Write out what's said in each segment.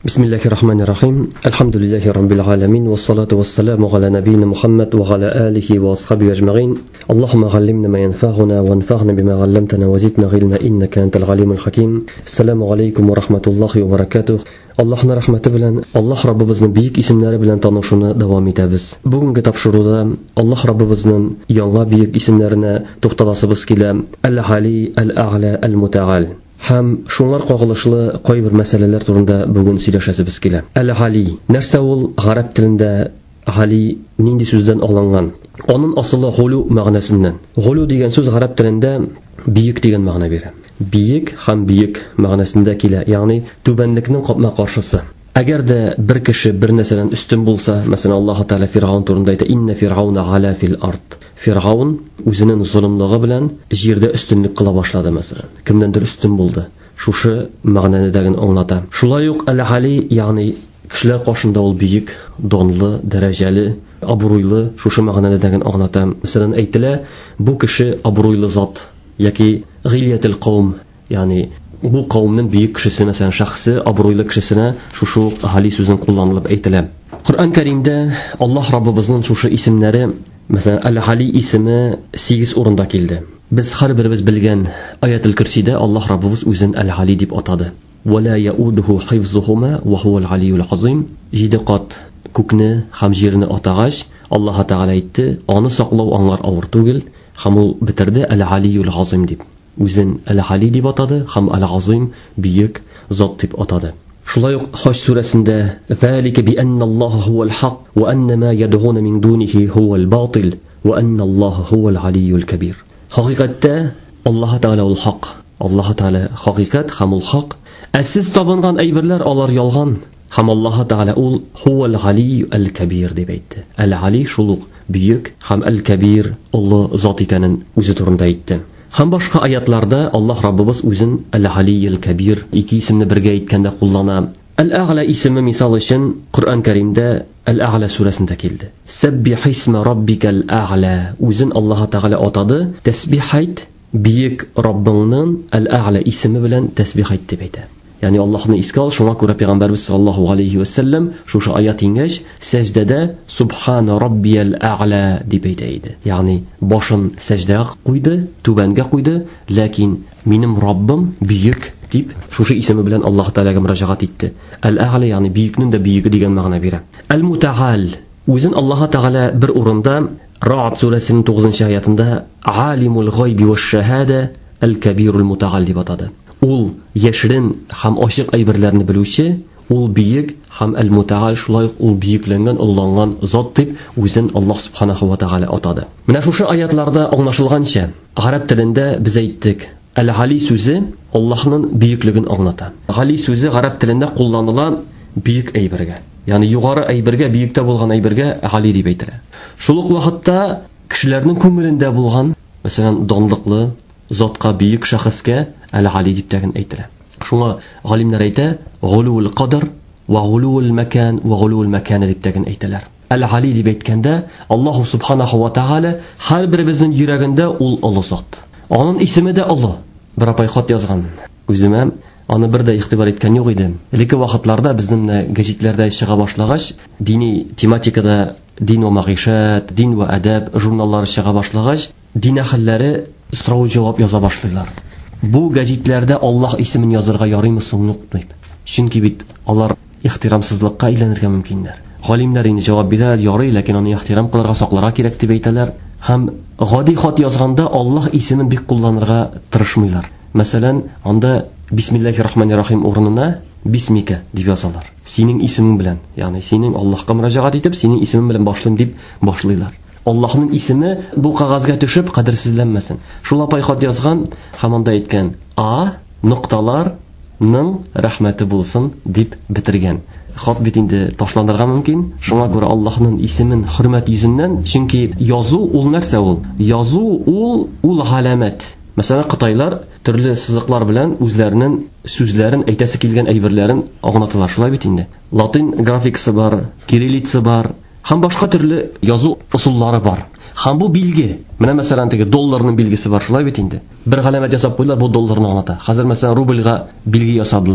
بسم الله الرحمن الرحيم الحمد لله رب العالمين والصلاة والسلام على نبينا محمد وعلى آله وأصحابه أجمعين اللهم علمنا ما ينفعنا وانفعنا بما علمتنا وزدنا علما إنك أنت العليم الحكيم السلام عليكم ورحمة الله وبركاته Allah'ın rahmeti bilen Allah Rabbimizin büyük isimleri bilen tanışını devam ederiz. Bugünkü tapşırıda Allah Rabbimizin yanına büyük isimlerine toxtalasımız kile El-Ali, El-A'la, El-Muta'al. Hem şunlar qog'ilishli qo'y bir masalalar turida bugun сөйләшәбез kile. El-Ali, нәрсә ул гарәп телендә Ali нинди сүздән алынган? Onun aslı hulu мәгънәсеннән. Hulu дигән сүз гарәп телендә büyük дигән мәгънә бирә. Büyük һәм büyük мәгънәсендә килә, ягъни түбәнлекнең капма каршысы. Әгәр дә бер кеше бер нәрсәдән үстен булса, мәсәлән Аллаһ Тәала Фиргавн турында әйтә: "Инна Фиргауна ала фил ард." Фиргавн үзенең зулымлыгы белән җирдә өстенлек кыла башлады мәсәлән. Кемдәндер үстен булды. Шушы мәгънәдәген аңлата. Шулай ук Әл-Али, ягъни кешеләр кашында ул büyük, данлы, дәрәҗәле, абруйлы, шушы мәгънәдәген аңлата. Мәсәлән әйтелә, бу кеше абруйлы зат яки гыйлятел кавм, ягъни bu kavmның büyük kişisi, mesela şahsı, abroylu kişisine şu Ali sözün kullanılıp eğitile. Kur'an-ı Kerim'de Allah Rabbimizin şu isimleri, mesela El-Ali ismi 8 orunda geldi. Biz her birimiz bilgen Ayet-el Kürsi'de Allah Rabbimiz özün El-Ali deyip atadı. وَلَا يَؤُودُهُ حِفْظُهُمَا وَهُوَ الْعَلِيُّ الْعَظِيمُ 7 kat kökni hem jerini atağaç Allah Teala aytdı, onu saqlaw anlar ağır tugil, hem ol bitirdi El-Aliyyul Azim deyip. Үзен Әл-Али дип атады һәм Әл-Азим büyük зат дип атады. Шулай ук Хаҗ сүрәсендә "Залика би анналлаһа хувал хак ва анна ма ядгуна мин дунихи хувал батил ва анналлаһа хувал алийюл кабир." Хакыйкатьтә Аллаһ Таала ул хак. Аллаһ Таала хакыйкать һәм ул хак. Әсез табынган әйберләр алар ялган һәм Аллаһ Таала ул хувал алийюл кабир дип әйтте. Әл-Али шул ук büyük һәм Әл-Кабир улы зат икәнен үзе турында әйтте. Hem başka ayetlarda Allah Rabbimiz özün El-Aliyyul Kabir iki isimni birge aytkanda kullana. El-A'la ismi misal için Kur'an-ı Kerim'de El-A'la suresinde geldi. Sebbih isme rabbikal a'la. Özün Allah Teala atadı. Tesbih et büyük Rabbinin El-A'la ismi bilen tesbih et deb aytadi. Yani Allah'ını iske al, şuna göre Peygamberimiz sallallahu aleyhi ve sellem şu ayet ingeç secdede Subhane Rabbiyel A'la deyip eydi. Yani başın secdeye koydu, tübenge koydu, lakin benim Rabbim büyük deyip şu ismi bilen Allah Teala'ya müracaat etti. El-A'la yani büyüknün de büyüğü diyen mağna bire. El-Muta'al. Özün Allah Teala bir orunda Ra'd suresinin 9. ayetinde Alimul gaybi ve şehade El-Kabirul Muta'al deyip atadı. Ул яшерин һәм ачык әйберләрне белүче, ул бийек һәм Әл-Мутаал шулай ук ул бийекләнгән, улланган зат дип үзен Аллаһ Субханаһу ва Тааля атады. Менә шушы аятларда аңлашылганча, гарәп телендә biz әйттек, Әл-Али сүзе Аллаһның бийеклеген аңлата. Али сүзе гарәп телендә кулланыла бийек әйбергә. Ягъни югары әйбергә, биектә булган әйбергә Али дип әйтелә. Шул ук вакытта кешеләрнең күңелендә булган, мәсәлән, данлыклы затка, büyük şəxəskə Əl-Ali deyib təqin əйтілі. Şuna alimlər əйтə Gulul qadr və Gulul məkan və Gulul məkanə deyib təqin əйтілər. Əl-Ali deyib əйткəndə Allah Subhanahu wa Ta'ala hər birimizin yürəgində ul Allah zat. Onun ismi də Allah. Bir apay xat yazğan. Özümə onu bir də ixtibar etkən yox idi. İlki vaxtlarda bizim gazetlərdə çığa başlağaç dini tematikada din və məişət, din və ədəb jurnalları çığa başlağaç din əhəlləri soru cavab yaza başlayırlar. Bu gazetlerde Allah ismini yazırga yarayımı sonuq deyip. Çünkü bit onlar ihtiramsızlıkka ilenirge mümkünler. Alimler ini cevap birer yarayı, lakin onu ihtiram kılarga saklara kirek deyip eyteler. Hem gadi xat yazganda Allah ismini bir kullanırga tırışmıylar. Mesela onda Bismillahirrahmanirrahim orununa Bismike deyip yazarlar. Senin ismin bilen, yani senin Allah'a müracaat edip senin ismin bilen başlayayım deyip başlayırlar. Allah'ın ismi bu kağızga düşüp kadırsizlenmesin. Şula payxat yazgan hamanda aytgan A noktalarning rahmeti bulsun deb bitirgan. Xat bitinde taşlandırga mümkün. Şuna göre Allah'ın ismin hürmet yüzünden, çünkü yazı ol нәрсә ул? Yazı ul alamet. Mesela Qitaylar türlü sızıqlar bilen özlərinin sözlərin әйтәсе килгән әйберләрен аңлаталар. Шулай бит инде. Латин графикасы бар, кириллица бар. Hem başka türlü yazı usulları var. Hem bu bilgi. Менә mesela dollarның bilgisi var. Şulay bit инде. Bir галәмәт ясап куйлар, bu dollarны аңлата. Хәзер mesela рубльгә bilgi ясадылар.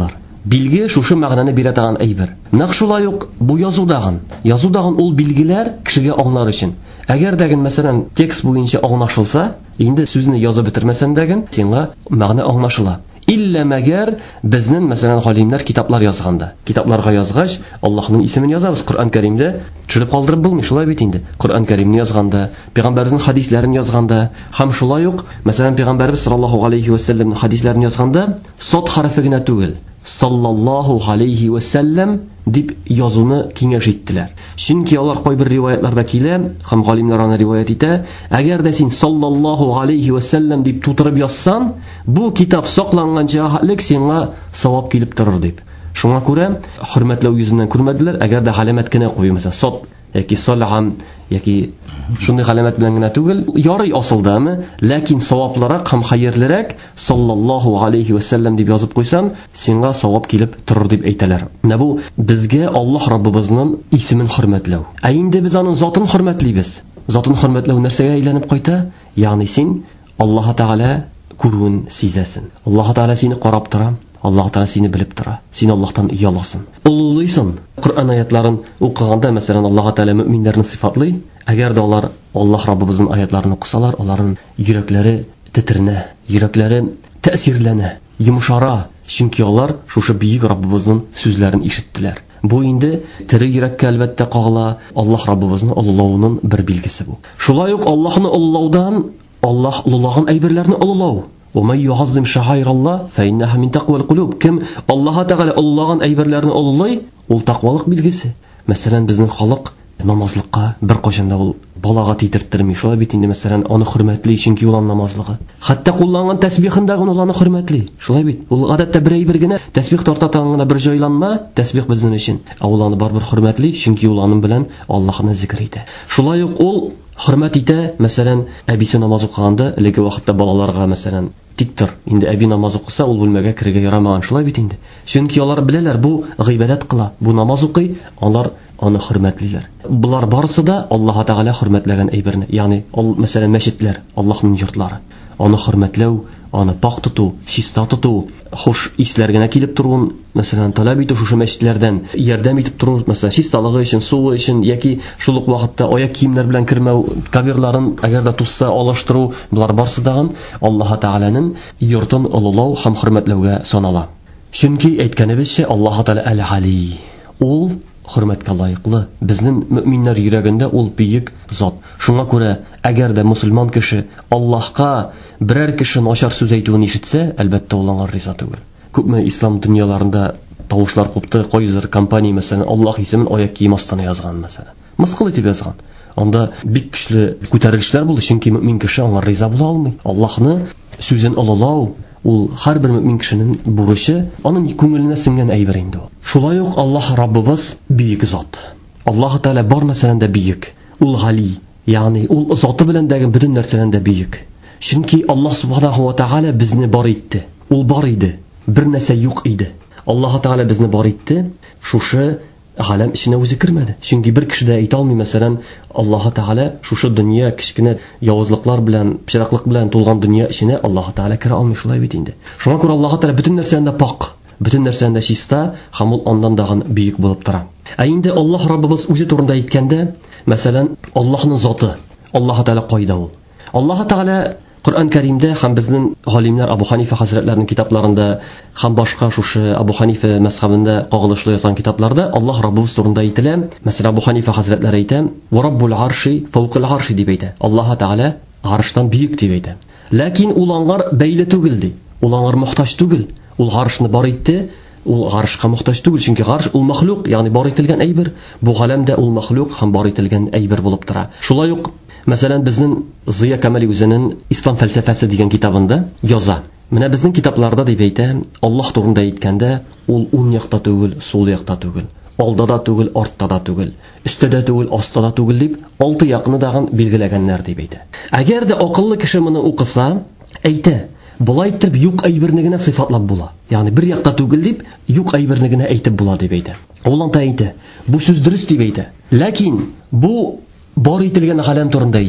Билге шушы мәгънәне бирә торган әйбер. Нәкъ шулай ук бу язудаган ул билгеләр кешегә аңлар өчен. Әгәр дәген мәсәлән текст буенча аңлашылса, инде сүзне язып бетермәсәң дәген, сиңа мәгънә аңлашыла. Иллә мәгәр безнең мәсәлән галимнәр китаплар язганда, китапларга язгач, Аллаһның исемен язабыз. Коръән Кәримдә төшереп калдырып булмый, шулай бит инде. Коръән Кәримне язганда, Пәйгамбәрнең хадисләрен язганда, һәм шулай ук мәсәлән Пәйгамбәрбез саллаллаһу алейхи ва сәлләмнең хадисләрен язганда, сот хәрефе генә түгел, саллаллаһу алейхи ва сәлләм дип язуны киңәш иттеләр. Чөнки алар кайбер риваятларда килә, һәм галимнәр аны риваят итә, әгәр дә син саллаллаһу алейхи ва сәлләм дип тутырып язсаң, бу китап сакланганча хәтлек сиңа савап килеп торыр дип. Шуңа күрә хөрмәтләү йөзеннән күрмәделәр, әгәр дә галәмәт кенә куй, мәсәлән, сот яки салам яки шундый галәмәт белән генә түгел, ярый асылдамы, ләкин саваплырак һәм хәерлерәк саллаллаһу алейхи ва сәлләм дип язып куйсаң, сиңа савап килеп торыр дип әйтәләр. Менә бу безгә Аллаһ Раббыбызның исемен хөрмәтләү. Ә инде без аның затын хөрмәтлибез. Затын хөрмәтләү нәрсәгә әйләнеп кайта? Ягъни син Аллаһ Тәгалә күрүен сизәсен. Аллаһ Тәгалә сине карап тора. Аллаһ Тәгалә сине белеп тора. Син Аллаһтан яласың. Улулыйсың. Коръән аятларын укыганда, мәсәлән, Аллаһ Тәгалә мөэминнәрне сифатлый. Әгәр дә алар Аллаһ Раббыбызның аятларын укысалар, аларның йөрәкләре тетренә, йөрәкләре тәэсирләнә, йомшара. Чөнки алар шушы бийек Раббыбызның сүзләрен ишеттеләр. Бу инде тере йөрәккә әлбәттә кагыла. Аллаһ Раббыбызны улылауның бер билгесе бу. Шулай ук Аллаһны улылаудан Аллаһ улылаган әйберләрне улылау. ومن يعظم شعائر الله فإنها من تقوى القلوب. Кем Аллаһ Тәгалә уллаган әйберләрне уллый, ул тақвалык билгесе. Мәсәлән, безнең халык намазлыкка бер кайчанда ул балага титерттерми. Шулай бит инде, мәсәлән, аны хөрмәтли, чөнки ул намазлыгы. Хәтта кулланган тәсбихында гына ул аны хөрмәтли. Шулай бит. Ул гадәттә бер әйбер генә тәсбих тартатан гына бер җайланма, тәсбих безнең өчен. Ул аны барбер хөрмәтли, чөнки ул аның белән Аллаһны зикр итә. Шулай ук ул хөрмәт итә, мәсәлән, әбисе намаз укыганда, әлеге вакытта балаларга мәсәлән тиктер. Инде әби намаз укыса, ул бүлмәгә кирегә ярамаган, шулай бит инде. Чөнки алар беләләр, бу гыйбадат кыла, бу намаз укый, алар аны хөрмәтлиләр. Булар барысы да Аллаһ Тәгалә хөрмәтләгән әйберне, ягъни мәсәлән мәчетләр, Аллаһның йортлары. Аны хөрмәтләү, аны пак тоту, чиста тоту, хуш исләр генә килеп торуын, мәсәлән, таләп итү шушы мәчетләрдән, ярдәм итеп тору, мәсәлән, чисталыгы өчен, суы өчен, яки шул ук вакытта аяк киемнәр белән кермәү, каверларын әгәр дә тусса алыштыру, булар барсы даган Аллаһ Тәгаләнең йортын улылау һәм хөрмәтләүгә санала. Чөнки әйткәнебезчә, Аллаһ Тәгалә әл-Али. Ул хөрмәткә лаеклы. Безнең мөэминнәр йөрәгендә ул бийек зат. Шуңа күрә, әгәр дә мусульман кеше Аллаһка берәр кеше начар сүз әйтүен ишетсә, әлбәттә ул аңа риза түгел. Күпме ислам дөньяларында тавышлар купты, кайзыр компания мәсәлән Аллаһ исемен аяк кием астына язган мәсәлән. Мыскыл итеп язган. Анда бик көчле күтәрелешләр булды, чөнки мөэмин кеше аңа риза була алмый. Аллаһны сүзен улылау ул һәрбер мөэмин кешенең бурычы, аның күңеленә сеңгән әйбер инде ул. Шулай ук Аллаһ Раббыбыз бийек зат. Аллаһ Тәгалә бар нәрсәдән дә бийек. Ул Гали, ягъни ул заты белән дә бөтен нәрсәдән дә бийек. Чөнки Аллаһ Субханаһу ва Тәгалә безне бар итте. Ул бар иде. Бер нәрсә юк иде. Аллаһ Тәгалә безне бар итте. Шушы галәм эченә үзе кермәде. Чөнки бер кеше дә әйтә алмый, мәсәлән, Аллаһ Тәгалә шушы дөнья кичкенә явызлыклар белән, пычраклык белән тулган дөнья эченә Аллаһ Тәгалә керә алмый, шулай бит инде. Шуңа күрә Аллаһ Тәгалә бөтен нәрсәдән дә пак, бөтен нәрсәдән дә чиста, һәм ул андан дагы бийек булып тора. Ә инде Аллаһ Раббыбыз үзе турында әйткәндә, мәсәлән, Аллаһның заты, Аллаһ Тәгалә кайда ул? Аллаһ Тәгалә Коръән Кәримдә һәм безнең галимнәр Абу Ханифа хәзрәтләренең китапларында һәм башка шушы Абу Ханифа мәзһәбендә кагылышлы язган китапларда Аллаһ Раббыбыз турында әйтелә. Мәсәлән, Абу Ханифа хәзрәтләре әйтә: "Ва Раббул арши фауқал арши" дип әйтә. Аллаһ Тәгалә арштан бийек дип әйтә. Ләкин ул аңар бәйле түгел ди. Ул аңар мохтаҗ түгел. Ул аршны бар итте, ул аршка мохтаҗ түгел, чөнки арш ул махлук, ягъни бар ителгән әйбер. Бу галәмдә ул махлук һәм бар ителгән әйбер булып тора. Шулай ук мәсәлән, безнең Зия Камали үзенең Ислам фәлсәфәсе дигән китабында яза. Менә безнең китапларда дип әйтә, Аллаһ турында әйткәндә, ул уң якта түгел, сул якта түгел, алда да түгел, артта да түгел, өстә дә түгел, астта да түгел дип, алты якны дагы билгеләгәннәр дип әйтә. Әгәр дә акыллы кеше моны укыса, әйтә, булай итеп юк әйберне генә сыйфатлап була. Ягъни бер якта түгел дип, юк әйберне генә әйтеп була дип әйтә. Ул анда әйтә, бу сүз дөрес дип әйтә. Ләкин бу бар ителгән галәм турында әйтелә.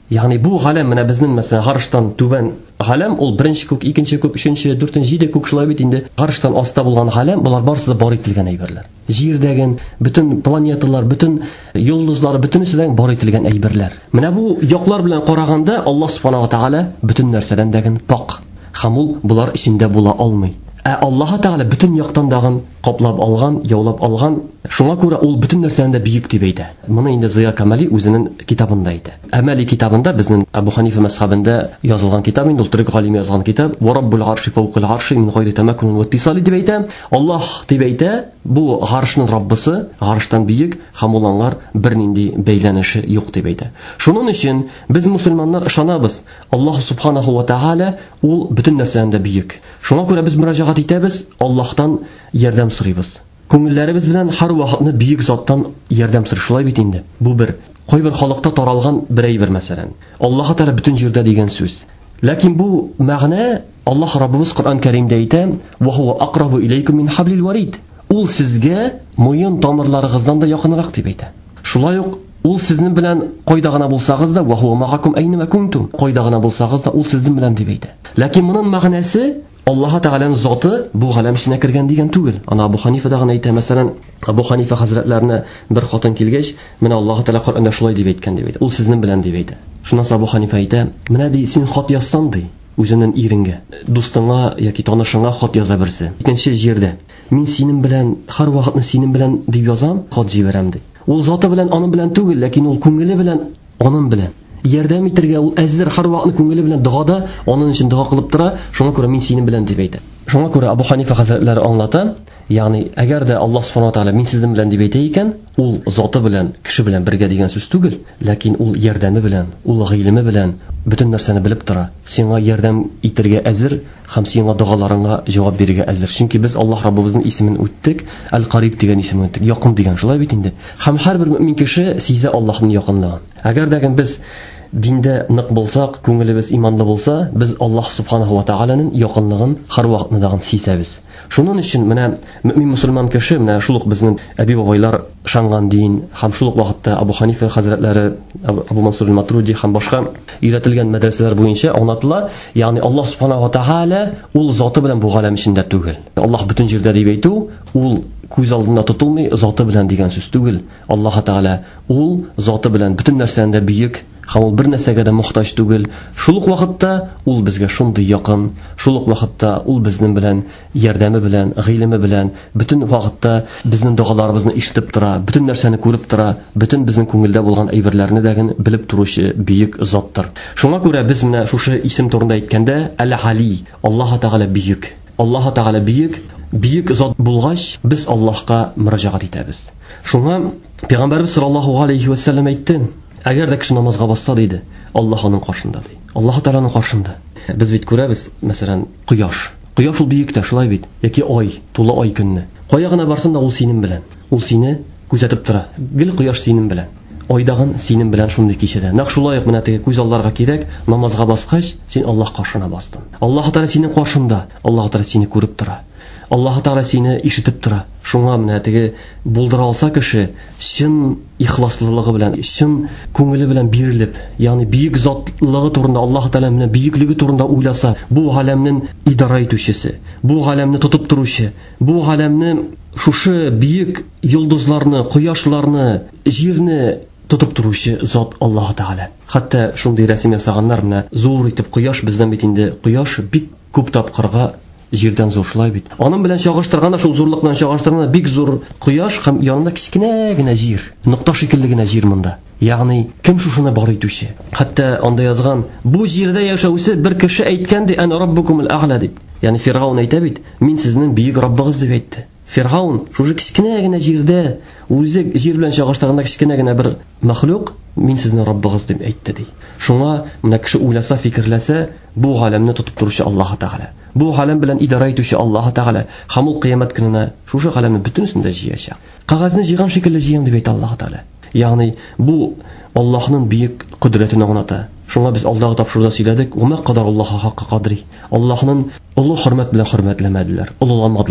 Ягъни бу галам менә безнең мәсәлән гарыштан түбән галам ул беренче күк, икенче күк, өченче, дүртенче, җиде күк шулай бит инде. Гарыштан аста булган галам булар барысы да бар ителгән әйберләр. Җирдәге bütün планеталар, bütün йолдызлар, бөтенесеннән бар ителгән әйберләр. Менә бу яклар белән караганда Аллаһ Субханаһу ва Тааля bütün нәрсәдән дәген пак. Һәм ул булар ичендә була алмый. Аллаһ Тааля bütün яктан дагын каплап алган, яулап алган. Шуңа күрә ул bütün нәрсәдән дә бийек дип әйтә. Моны инде Зыя Камали үзенең китабында әйтә. Әмәли китабында безнең Абу Ханифа мәсхабында язылган китап, инде ул төрек галиме язган китап, "Ва Раббул арши фавкал арши мин гайри тамаккун ва иттисали" дип әйтә. Аллаһ дип әйтә, бу гаршның Раббысы, гарштан бийек, һәм ул аңар бернинди бәйләнеше юк дип әйтә. Шуның өчен без мусульманнар ышанабыз, Аллаһ Субханаһу ва Тааля ул bütün нәрсәдән дә бийек. Шуңа күрә без мөрәҗәгать итәбез, Аллаһтан ярдәм сорыйбыз. Күңелләребез белән һәр вакытны бийек заттан ярдәм сорый. Шулай бит инде. Бу бер кайбер халыкта таралган бер әйбер мәсәлән. Аллаһ Тааля bütün җирдә дигән сүз. Ләкин бу мәгънә Аллаһ Раббыбыз Коръан Кәримдә әйтә: "Ва хува aqrabu ilaykum min hablil warid." Ул сезгә муен тамырларыгыздан да якынрак дип әйтә. Шулай ук ул сезнең белән кайда гына булсагыз да, "Ва хува мa'akum aynama kuntum." Кайда гына булсагыз да, ул сезнең белән дип әйтә. Ләкин моның мәгънәсе Аллаһ Тааляның заты бу галам эченә кергән дигән түгел. Ана Абу Ханифа да гына әйтә, мәсәлән, Абу Ханифа хәзрәтләренә бер хатын килгәч, "Менә Аллаһ Тааля Коръанда шулай дип әйткән" дип әйтә. Ул сезнең белән дип әйтә. Шуннан Абу Ханифа әйтә, "Менә ди син хат язсаң ди, үзенең иренгә, дустыңа яки танышыңа хат яза берсе. Икенче җирдә, мин синең белән һәр вакытны синең белән дип язам, хат җибәрәм" ди. Ул заты белән аның белән түгел, ләкин ул күңеле белән аның белән ярдәм итәргә ул әзер, һәр вакытны күңеле белән дугада, аның өчен дуга кылып тора. Шуңа күрә мин синең белән дип әйтә. Шуңа күрә Абу Ханифа хәзрәтләре аңлата, ягъни әгәр дә Аллаһ Субханаһу ва Тааля мин сезнең белән дип әйтә икән, ул заты белән, кеше белән бергә дигән сүз түгел, ләкин ул ярдәме белән, ул гыйлеме белән bütün нәрсәне белеп тора. Сиңа ярдәм итәргә әзер һәм сиңа дугаларыңа җавап бирергә әзер. Чөнки без Аллаһ Раббыбызның исемен үттек, Әл-Кариб дигән исемен үттек, якын дигән, шулай бит инде. Һәм һәрбер мөмин кеше сизә Аллаһның якынлыгын. Әгәр дәген без диндә нык булсак, күңелебез иманлы булса, без Аллаһ Субханаһу ва Тааляның якынлыгын һәр вакытны дагын сизәбез. Шуның өчен менә мөмин мусульман кеше менә шул ук безнең әби бабайлар шанган дин һәм шул ук вакытта Абу Ханифа хәзрәтләре, Абу Мансур ал-Матруди һәм башка өйрәтелгән мәдрәсәләр буенча аңлатыла, ягъни Аллаһ Субханаһу ва Тааля ул заты белән бу галам эчендә түгел. Аллаһ бүтән җирдә дип әйтү, ул күз алдында тотылмый, заты белән дигән сүз түгел. Аллаһ Тааля ул заты белән бүтән нәрсәдән бийек, һәм ул бер нәрсәгә дә мохтаҗ түгел. Шул ук вакытта ул безгә шундый якын, шул ук вакытта ул безнең белән ярдәме белән, гыйлеме белән, бүтән вакытта безнең дугаларыбызны ишетеп тора, бүтән нәрсәне күреп тора, бүтән безнең күңелдә булган әйберләрне дә белеп торучы бийек заттыр. Шуңа күрә без менә шушы исем турында әйткәндә, Әл-Али, Аллаһ Тааля бийек. Аллаһ Тааля бийек, бийек зат булгач, без Аллаһка мөрәҗәгать итәбез. Шуңа Пәйгамбәрбез саллаллаһу алейхи ва саллям әйтте: "Әгәр дә кеше намазга басса" диде, Аллаһ аның каршында ди. Аллаһ Тааляның каршында. Без бит күрәбез, мәсәлән, кояш. Кояш ул биектә, шулай бит. Яки ай, тулы ай көнне. Кая гына барсын да ул синең белән. Ул сине күзәтеп тора. Гел кояш синең белән. Айдагын синең белән шундый кичәдә. Нәкъ шулай ук менә теге күз алларга кирәк, намазга баскач, син Аллаһ каршына бастың. Аллаһ Тааля синең каршында. Аллаһ Тааля сине күреп тора. Аллаһ Тааля сине ишетеп тора. Шуңа менә теге булдыра алса кеше, чын ихласлылыгы белән, чын күңеле белән бирелеп, ягъни бийек затлыгы турында, Аллаһ Тааля менә биеклеге турында уйласа, бу галәмнең идара итүчесе, бу галәмне тотып торучы, бу галәмне шушы бийек йолдызларны, кояшларны, җирне тотып торучы зат Аллаһ Тааля. Хәтта шундый рәсем ясаганнар, менә зур итеп кояш, бездән бит инде кояш бик күп тапкырга җирдән зур, шулай бит. Аның белән чагыштырганда, шул зурлык белән чагыштырганда, бик зур кояш һәм янында кичкенә генә җир, нокта шикелле генә җир монда. Ягъни кем шушыны бар итүче? Хәтта анда язган, бу җирдә яшәүче бер кеше әйткән ди: "Ана раббукумул а'ла" дип. Ягъни Фиргаун әйтә бит: "Мин сезнең бийек Раббыгыз" дип әйтте. Фиргаун шушы кичкенә генә җирдә, үзе җир белән чагыштырганда кичкенә генә бер мәхлук, "Мин сезнең Раббыгыз" дип әйтте ди. Шуңа менә кеше уйласа, фикерләсә, бу галәмне тотып торучы Аллаһ Тааля. Бу галәм белән идара итүче Аллаһ Тааля. Һәм ул кыямәт көненә шушы галәмне бөтенесен дә җыячак. Кагазны җыйган шикелле җыям дип әйтә Аллаһ Тааля. Ягъни бу Аллаһның бийек кодрәтен аңлата. Шуңа без алдагы тапшыруда сөйләдек: "Ума кадаруллаһа хакка кадри." Аллаһның олы хөрмәт белән хөрмәтләмәделәр, олыламадылар.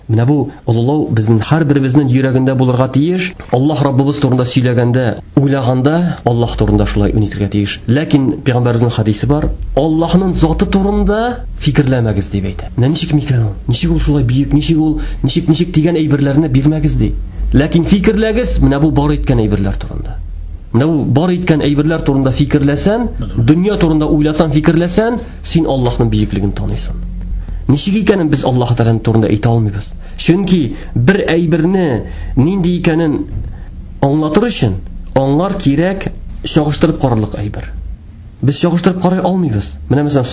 Менә бу улылау безнең һәрберебезнең йөрәгендә булырга тиеш. Аллаһ Раббыбыз турында сөйләгәндә, уйлаганда Аллаһ турында шулай үнитергә тиеш. Ләкин пәйгамбәребезнең хадисе бар, Аллаһның заты турында фикерләмәгез дип әйтә. Менә ничек микән ул? Ничек ул шулай бийек? Ничек дигән әйберләрне бирмәгез ди. Ләкин фикерләгез менә бу бар иткән әйберләр турында. Менә бу бар иткән әйберләр турында фикерләсән, дөнья турында уйласаң, фикерләсән, син Аллаһның бийеклеген таныйсың. Ничек икәнен без Аллаһ Тәгаләнең турында әйтә алмыйбыз. Чөнки бер әйберне нинди икәнен аңлатыр өчен аңлар кирәк чагыштырып карарлык әйбер. Без чагыштырып карый алмыйбыз. Менә мәсәлән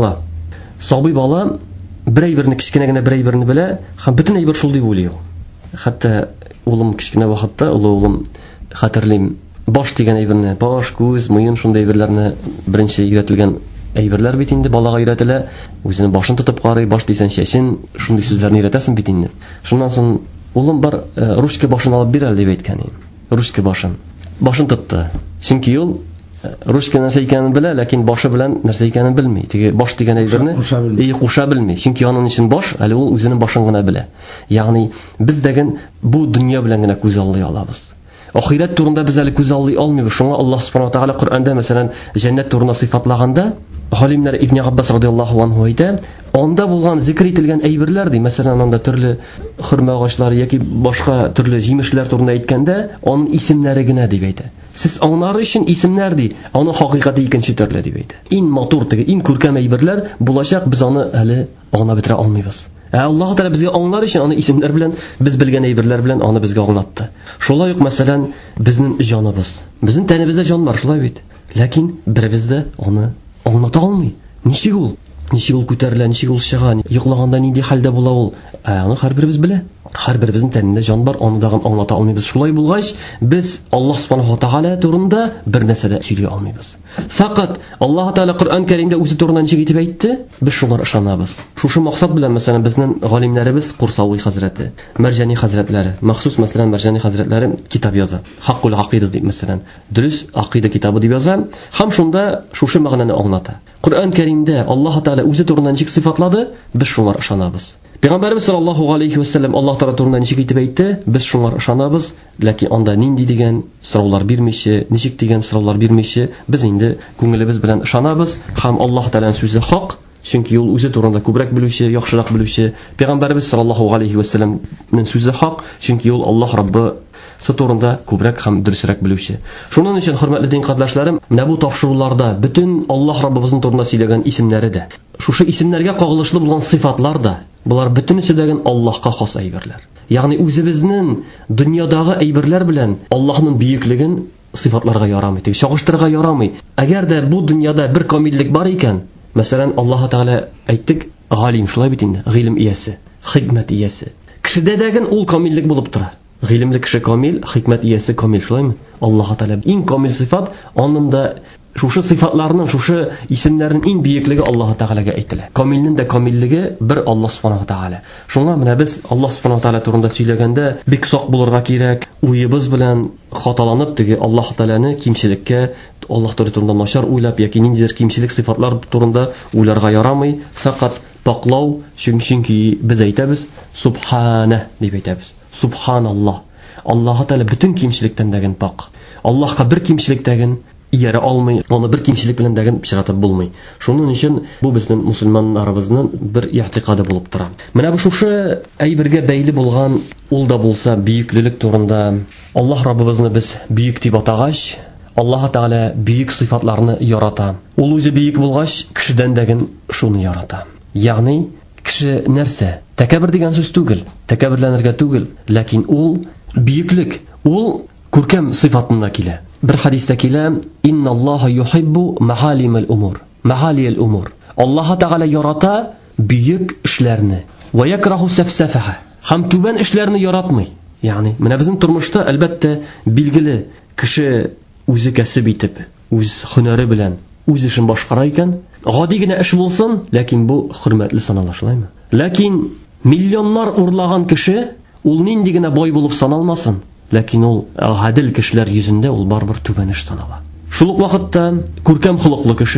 сабый бала бер әйберне, кичкенә генә бер әйберне белә, һәм бөтен әйбер шул дип уйлый ул. Хәтта улым кичкенә вакытта, улым хәтерлим, баш дигән әйберне, баш, күз, муен шундай әйберләрне беренче өйрәтелгән әйберләр бит инде балага өйрәтелә. Үзенең башын тотып карый, баш дисән чәчен, шундый сүзләрне өйрәтәсең бит инде. Шуннан соң улым бар, ручка башын алып бир әле дип әйткән идем. Ручка башын. Башын тотты. Чөнки ул ручка нәрсә икәнен белә, ләкин башы белән нәрсә икәнен белми. Теге баш дигән әйберне куша белми. Чөнки аның өчен баш, әле ул үзенең башын гына белә. Ягъни без дәген бу дөнья белән генә күз аллый алабыз. Ахират турында без әле күз аллый алмыйбыз. Шуңа Аллаһ Субханаһу ва Тааля Коръәндә мәсәлән җәннәт турында сыйфатлаганда, галимнәр Ибн Аббас радиллаһу анһу әйтә, анда булган зикр ителгән әйберләр ди, мәсәлән анда төрле хөрмә агачлары яки башка төрле җимешләр турында әйткәндә, аның исемнәре генә дип әйтә. Сез аңлар өчен исемнәр ди, аның хакыйкаты икенче төрле дип әйтә. Ин матур теге, ин күркәм әйберләр булачак, біз аны әле аңлап бетерә алмыйбыз. Аллаһ Тәгалә безгә аңлар өчен аны исемнәр белән, без белгән әйберләр белән аны безгә аңлатты. Шулай ук мәсәлән безнең җаныбыз. Безнең тәнебездә җан бар, шулай бит. Ләкин беребездә аны аңлата алмый. Ничек ул? Ничек ул күтәрелә, ничек ул чыга, йоклаганда нинди хәлдә була ул? Аны һәрберебез белә. Һәрберебезнең тәнендә җан бар, аны да аңлата алмыйбыз. Шулай булгач, без Аллаһ Субханаһу ва Тааля турында бер нәрсә дә сөйли алмыйбыз. Фақат Аллаһ Тааля Коръән Кәримдә үзе турында ничек итеп әйтте, без шуңар ышанабыз. Шушы максат белән мәсәлән безнең галимнәребез Курсауи хәзрәте, Мәрҗани хәзрәтләре, махсус мәсәлән Мәрҗани хәзрәтләре китап яза. Хаккул акыйда дип мәсәлән, дөрес акыйда китабы дип яза, һәм шунда шушы мәгънәне аңлата. Коръән Кәримдә Аллаһ Тааля үзе турында ничек сыйфатлады, без шуңар ышанабыз. Пәйгамбәрбез саллаллаһу алейхи ва саллям Аллаһ Тааля турында ничек итеп әйтте, без шуңар ышанабыз, ләкин анда нинди дигән сораулар бирмичә, ничек дигән сораулар бирмичә, без инде күңелебез белән ышанабыз, һәм Аллаһ Тааляның сүзе хак, чөнки ул үзе турында күбрәк белүче, яхшырак белүче. Пәйгамбәрбез саллаллаһу алейхи ва саллямның сүзе хак, чөнки ул Аллаһ Раббы турында күбрәк һәм дөресрәк белүче. Шуның өчен, хөрмәтле дин кардәшләрем, менә бу тапшыруларда бөтен Аллаһ Раббыбызның турында сөйләгән исемнәре дә, шушы исемнәргә кагылышлы булган сыйфатлар да, булар бөтенесе дәген Аллаһка хас әйберләр. Ягъни үзебезнең дөньядагы әйберләр белән Аллаһның бийеклеген сыйфатларга ярамый, тик чагыштырырга ярамый. Әгәр дә бу дөньяда бер камиллек бар икән, мәсәлән, Аллаһ Тәгалә әйттек, галим, шулай бит инде, гыйлем иясе, хикмәт иясе. Кешедә дәген ул камиллек булып тора. Гыйлемле кеше камил, хикмәт иясе камил, шулаймы? Аллаһ Тәгалә иң камил сыйфат, анында шушы сыйфатларның, шушы исемнәрнең иң бийеклеге Аллаһ Тәгаләгә әйтелә. Камилнең дә камиллеге бер Аллаһ Субханаһу ва Тааля. Шуңа менә без Аллаһ Субханаһу ва Тааля турында сөйләгәндә бик сак булырга кирәк. Уебыз белән хаталанып теге Аллаһ Тәгаләне кимчелеккә, Аллаһ турында начар уйлап яки ниндидер кимчелек сыйфатлар турында уйларга ярамый. Фақат паклау, чөнки без әйтәбез Субхана дип әйтәбез. Субханаллаһ. Аллаһ Тәгалә бүтән кимчелектән дәген пак. Аллаһка бер кимчелектәген иярә алмый, аны бер кимчелек белән дәген пичратып булмый. Шуның өчен бу безнең мусульманнарыбызның бер игътикады булып тора. Менә бу шушы әйбергә бәйле булган, ул да булса бийеклелек турында Аллаһ Раббыбызны без бийек дип атагач, Аллаһ Тәгалә бийек сыйфатларны ярата. Ул үзе бийек булгач, кешедән дәген шуны ярата. Ягъни кеше нәрсә? Тәкәббер дигән сүз түгел, тәкәбберләнергә түгел, ләкин ул бийеклек, ул күркәм сыйфатында килә. Bir hadisdə kilər, İnna Allaha yuhibbu mahalimel umur. Mahaliyel umur. Allahu Teala yarata büyük işlərini. Və yakrahu səfsəfəha. Həm tübən işlərini yaratmay. Yəni, mənə bizim turmuşda əlbəttə bilgili kişi özü kəsib itib, öz hünəri bilən, öz işin başqara ikən, adi gənə iş bulsun, lakin bu hürmətli sanalaşlaymı? Lakin milyonlar urlağan kişi, ol nindi gənə boy bulub sanalmasın. Lakin ol adil kişilər yüzündə ol barbar tübən iş sanala. Şuluq vaqtda, күркәм xuluqlı kişi,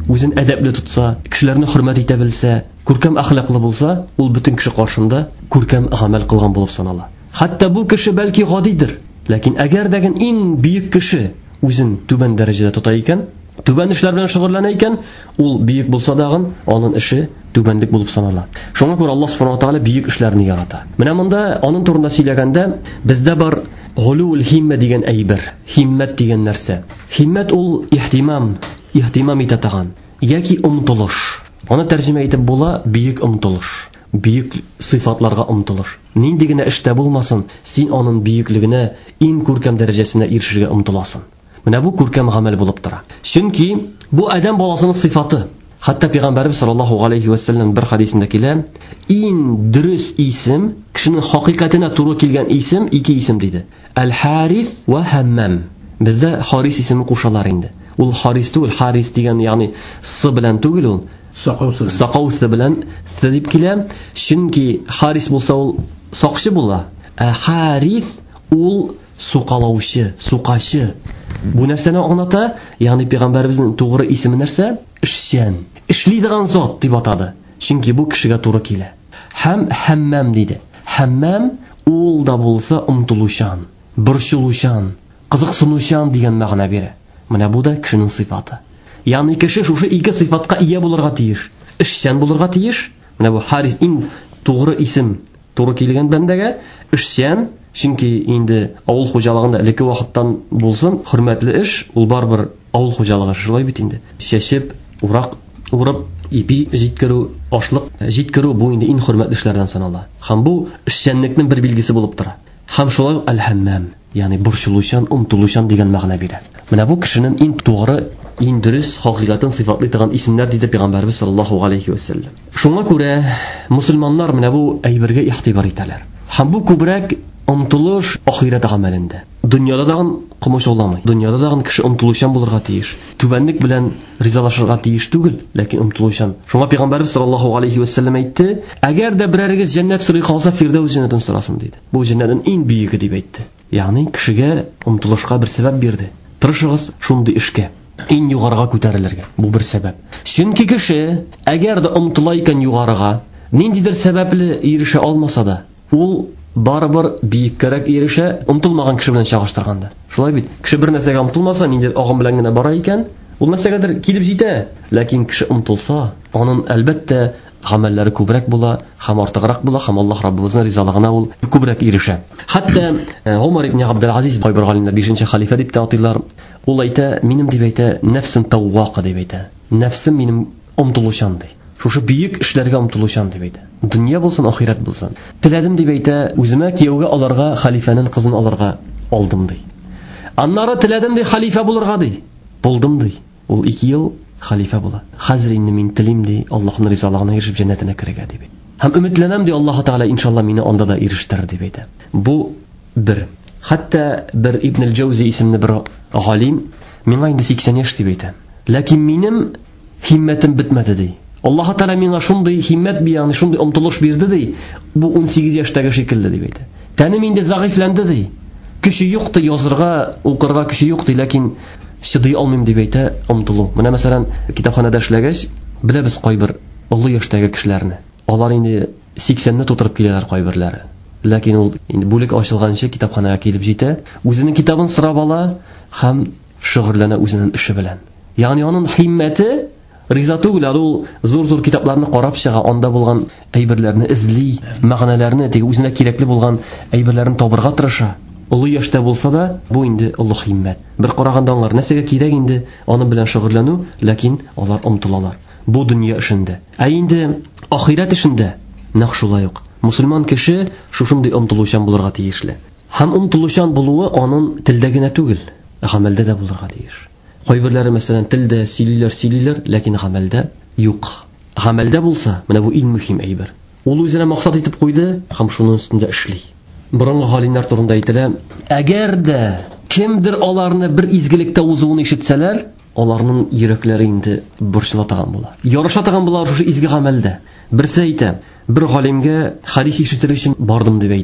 үзен әдәпле тотса, кешеләрне хөрмәт итә белсә, күркәм әхлаклы булса, ул бөтен кеше каршында күркәм гамәл кылган булып санала. Хәтта бу кеше бәлки гадидер, ләкин әгәр дәген иң бөек кеше үзен түбән дәрәҗәдә тота икән, түбән эшләр белән шөгыльләнә икән, ул бөек булса дагын аның эше түбәнлек булып санала. Шуңа күрә Аллаһ Субханаһу ва Тааля бөек эшләрне ярата. Менә монда аның турында сөйләгәндә бездә бар гулул химма дигән әйбер, химмәт дигән нәрсә. Химмәт ул ихтимам итә торган яки омтылыш. Аны тәрҗемә итеп була бөек омтылыш, бөек сыйфатларга омтылыш. Нинди генә эштә булмасын, син аның бөеклегенә, иң күркәм дәрәҗәсенә ирешергә омтыласың. Менә бу күркәм гамәл булып тора. Чөнки бу адәм баласының сыйфаты. Хәтта Пәйгамбәрбез саллаллаһу алейхи ва саллям бер хадисендә килә, иң дөрес исем, кешенең хакыйкатенә туры килгән исем ике исем диде. Әл-Харис ва Хаммам. Бездә Харис исеме кушалар инде. Ул Харис түгел, Харис дигән, ягъни с белән түгел ул. Сакаусы белән дип килә. Чөнки Харис булса ул сакчы була. Ә Харис ул сукалаучы, сукачы. Бу нәрсәне аңлата, ягъни Пәйгамбәрбезнең тугры исеме нәрсә? Эшчән. Эшли торган зат дип атады. Чөнки бу кешегә туры килә. Һәм Хаммам диде. Хаммам ул да булса омтылучан, борчылучан, кызыксынучан дигән мәгънә бирә. Менә бу да кешенең сыйфаты. Ягъни кеше шушы ике сыйфатка ия булырга тиеш. Эшчән булырга тиеш. Менә бу Харис иң тугры исем, туры килгән бәндәгә эшчән. Чөнки инде авыл хуҗалыгында элекке вакыттан булсын, хөрмәтле эш, ул барбер авыл хуҗалыгы шулай бит инде. Чәчеп, урак урып, ипи җиткерү, ашлык җиткерү бу инде иң хөрмәтле эшләрдән санала. Һәм бу эшчәнлекнең бер билгесе булып тора. Һәм шулай Әл-Хаммам, ягъни борчылучан, омтылучан дигән мәгънә бирә. Менә бу кешенең иң тугры, иң дөрес хакыйкатын сыйфатлый торган исемнәр диде Пәйгамбәрбез саллаллаһу алейхи ва саллям. Шуңа күрә мусульманнар менә бу әйбергә игътибар итәләр. Һәм бу күбрәк омтылыш ахират гамәлендә. Дөньяда дагын кымышауламый. Дөньяда дагын кеше омтылучан булырга тиеш. Түбәнлек белән ризалашырга тиеш түгел, ләкин омтылучан. Шуңа Пәйгамбәрбез саллаллаһу алейхи ва саллям әйтте: "Әгәр дә берәрегез җәннәт сорый калса, Фирдәүс җәннәтен сорасын" диде. Бу җәннәтнең иң бөеге дип әйтте. Ягъни кешегә омтылышка бер сәбәп бирде. Тырышыгыз шундый эшкә, иң югарыга күтәрелергә. Бу бер сәбәп. Чөнки кеше әгәр дә омтыла икән югарыга, ниндидер сәбәпле ирешә алмаса да, ул барыбер биеккәрәк ирешә, омтылмаган кеше белән чагыштырганда. Шулай бит. Кеше бер нәрсәгә омтылмаса, ниндидер агым белән генә бара икән, ул нәрсәгәдер килеп җитә. Ләкин кеше омтылса, аның әлбәттә гамәлләре күбрәк була, һәм артыграк була, һәм Аллаһ Раббыбызның ризалыгына ул күбрәк ирешә. Хәтта Умар ибн Абдул-Азиз кайбер галимнәр 5нче халифа дип атыйлар. Ул әйтә, минем дип әйтә, нәфсем таввака дип әйтә. Нәфсем минем омтылучан ди. Шушы бөек эшләргә омтылучан дип әйтә. Дөнья булсын, ахират булсын. Теләдем дип әйтә, үземә кияүгә аларга, халифаның кызын аларга алдым ди. Аннары теләдем ди халифа булырга ди. Булдым ди. Ул 2 ел халифа була. Хәзер инде мин телим ди, Аллаһның ризалыгына ирешеп җәннәтенә керергә дип. Һәм өметләнәм ди, Аллаһ Таала иншалла мине анда да ирештер дип әйтә. Бу бер. Хәтта бер Ибн аль-Джаузи исемле бер галим миңа инде 80 яшь дип әйтә. Ләкин минем химмәтем бетмәде ди. Аллаһ Таала миңа шундый химмәт бирде, шундый омтылыш бирде ди. Бу 18 яшьтәге шикелле дип әйтә. Тәнем инде зәгыйфләнде ди. Көче юк ди, язырга, укырга көче юк ди, ләкин чыдый алмыйм дип әйтә омтылу. Менә мәсәлән, китапханәдә эшләгәч, беләбез кайбер олы яшьтәге кешеләрне. Алар инде 80-не тутырып киләләр кайберләре. Ләкин ул инде бүлек ачылганчы китапханәгә килеп җитә, үзенең китабын сорап ала һәм шөгыльләнә үзенең эше белән. Ягъни аның химмәте риза түгел, ул зур-зур китапларны карап чыга, анда булган әйберләрне эзли, мәгънәләрне, теге үзенә кирәкле булган әйберләрне табырга тырыша. Улы яшьтә булса да, бу инде улы химмәт. Бер караганда аңлар, нәрсәгә кирәк инде аның белән шөгыльләнү, ләкин алар омтылалар. Бу дөнья эшендә. Ә инде ахират эшендә нәкъ шулай ук. Мусульман кеше шушындый омтылучан булырга тиешле. Һәм омтылучан булуы аның телдә генә түгел, гамәлдә дә булырга тиеш. Кайберләре мәсәлән телдә сөйлиләр, ләкин гамәлдә юк. Гамәлдә булса, менә бу иң мөһим әйбер. Ул үзенә максат итеп куйды, һәм шуның өстендә эшли. Борынгы галимнәр турында әйтелә, әгәр дә кемдер аларны бер изгелектә узуын ишетсәләр, аларның йөрәкләре инде борчыла торган була. Ярыша торган булар шушы изге гамәлдә. Берсе әйтә, бер галимгә хадис ишетер өчен бардым дип әйтә.